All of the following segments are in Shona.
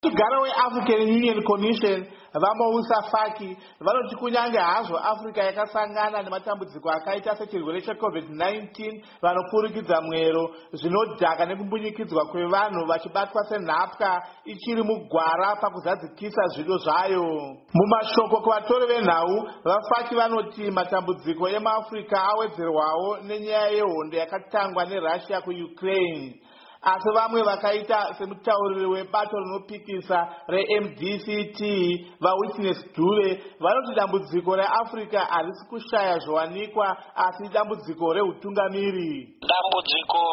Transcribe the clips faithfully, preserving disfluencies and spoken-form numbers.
Garo African Union Commission vamousa Faki vanoti kunyange hazvo Africa yakasangana nematambudziko akaita sechirwere cheCovid nineteen vanopfurikidza mwero zvinodhaka nekumbunyikidzwa kwevanhu vachibatwa senhapwa ichiri mugwara pakuzadzikisa zvido zvayo. Mumashoko kuvatori venhau vaFaki vanoti matambudziko emaAfrica awedzerwawo nenyaya yehondo yakatangwa neRussia kuUkraine. Asi vamwe vakaita semutauriri webato rinopikisa reM D C T vaWitness Dube vanoti dambudziko reAfrica harisi kushaya zviwanikwa asi dambudziko reutungamiri. Dambudziko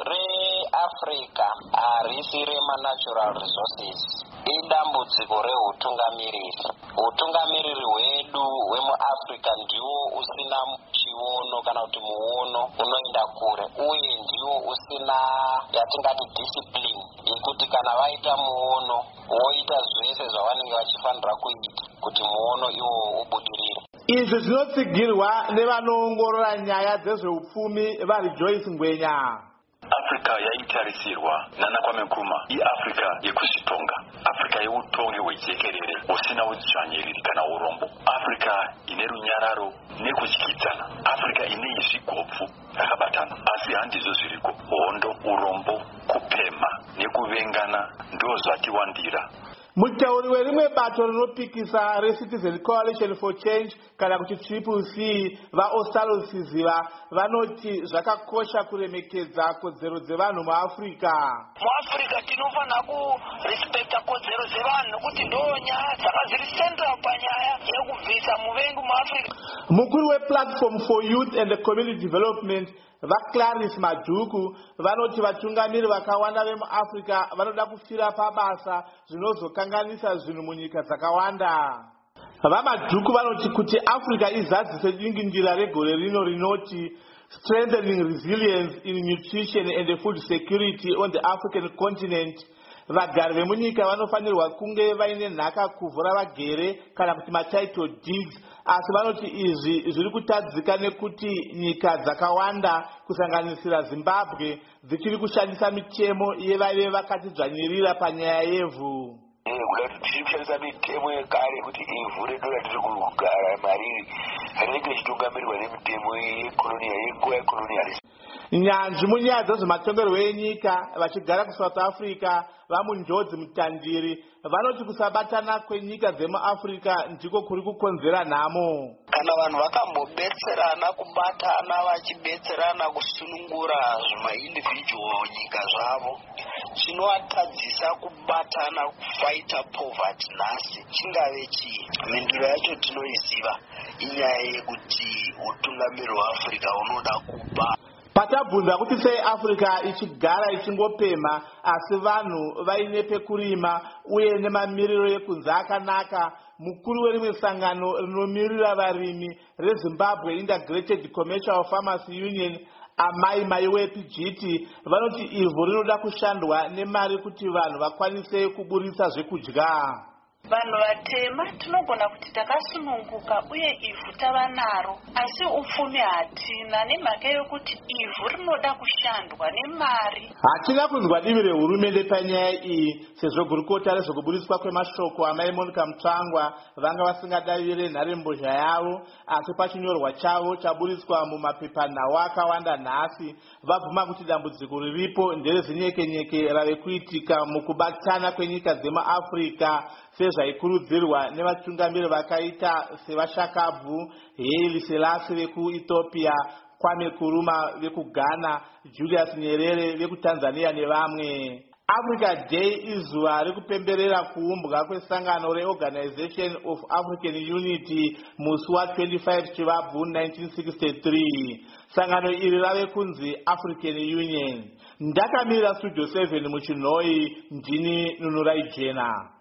reAfrica harisi remanatural resources, idambudziko reutungamiriri. Utungamiriri hwedu hwemuAfrica ndiwo usina chiono kana kuti muono unoenda kure, uye ndiwo usina yatingati discipline yekuti kana vaita muono voita zvese zvavanenge vachifanira kuita kuti muono iwo ubudirire. Izvi zvinotsigirwa nevanoongorora nyaya dzezveupfumi vaRejoice Ngwenya. Africa yaitarisirwa nana Kwame Nkrumah iAfrica yekuzvitonga, Africa yeutongi hwejekerere usina udzvanyiriri kana urombo, Africa ine runyararo nekutyidzana, Africa ine zvigobvu rakabatana. Asi handizvo zviriko, hondo, urombo, kupema nekuvengana ndo zvatiwandira. Mutauri werimwe bato rinopikisa reCitizen Coalition for Change kana kuti Triple C vaOstalo Siziva vanoti zvakakosha kuremekedza kodzero dzevanhu muAfrica. MuAfrica tinofanira kurespekta kodzero dzevanhu nokuti ndonyaya dzaka dziri central panyaya yekubvisa muvengi muAfrica. Mukuru wePlatform for Youth and Community Development vaClarice Maduku vanoti vatungamiri vakawanda vemuAfrica vanoda kufira pabasa zvinozokanganisa zvinhu munyika dzakawanda. VaMaduku vanoti kuti Africa izadzise dingindira regore rino rinoti strengthening resilience in nutrition and food security on the African continent. Vagari vemunyika vanofanirwa kunge vaine nhaka kuvhura vagere kana kuti matitle deeds, asi vanoti izvi zviri kutadzika nekuti nyika dzakawanda kusanganisira Zimbabwe dzichiri kushandisa mitemo yevaive vakati dzvanyirira panyaya yevhu. Tiri kushandisa mitemo yekare kuti ivhu redu ratiri kugara mariri rinenge richitungamirirwa nemitemo yekoloniya yenguva yekolonialist. Nyanzvi munyaya dzezvematongerwo enyika vachigara kuSouth Africa vamunjodzi mutandiri vanoti kusabatana kwenyika dzemuAfrica ndiko kuri kukonzera nhamo. Kana vanhu vakambobetserana kubatana vachibetserana kusunungura zvimaindividual nyika zvavo, chinovatadzisa kubatana kufaita poverty nhasi chingave chii. Mhinduro yacho tinoiziva, inyaya yekuti utungamiri hweAfrica unoda kuba. Patabvunza kuti sei Africa ichigara ichingopema asi vanhu vaine pekurima uye nemamiriro ekunze akanaka, mukuru werimwe sangano rinomirira varimi reZimbabwe Integrated Commercial Farmers Union Amai Maiwe Pijiti vanoti ivhu rinoda kushandwa nemari kuti vanhu vakwanise kuburisa zvekudya. Vanhu vatema tinogona kuti takasununguka uye ivhu tava naro, asi upfumi hatina nemhaka yokuti ivhu rinoda kushandwa nemari. Hatina kunzwa divi rehurumende panyaya iyi sezvo gurukota rezvekuburiswa kwemashoko amai Monica Mutsvangwa vanga vasingadavire nharembozha yavo, asi pachinyorwa chavo chaburiswa mumapepanhau akawanda nhasi vabvuma kuti dambudziko riripo nderezinyekenyeke rave kuitika mukubatana kwenyika dzemuAfrica sezvaikurudzirwa nevatungamiri vakaita sevaShakabvu, Haile Selassie vekuEthiopia, Kwame Nkrumah vekuGhana, Julius Nyerere vekuTanzania nevamwe. Africa Day izuva rekupemberera kuumbwa kwesangano reOrganization of African Unity musi wa25 Chivabvu nineteen sixty-three. Sangano iri rave kunzi African Union. Ndakamira Studio seven muChinoi, ndini Nunurai Jena.